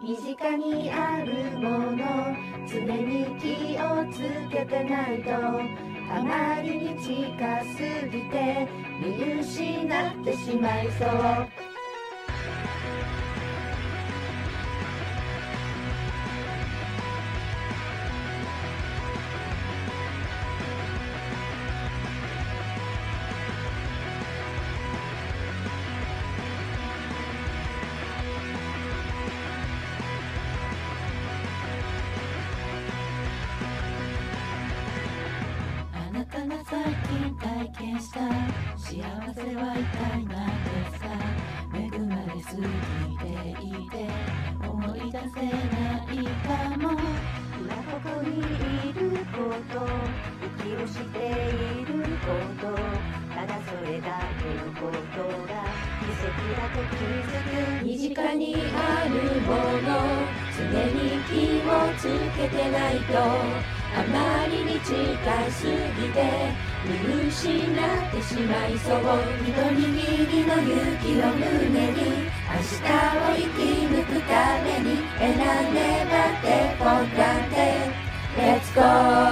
身近にあるもの常に気をつけてないとあまりに近すぎて見失ってしまいそう。 あなたが最近体験した幸せは一体何ですか？恵まれすぎていて思い出せないかも。 今ここにいること、息をしていること、ただそれだけのことが奇跡だと気づく。身近にあるもの常に気をつけてないとあまりに近すぎて見失ってしまいそう。一握りの勇気を胸に明日を生き抜くために And I never take for granted Let's go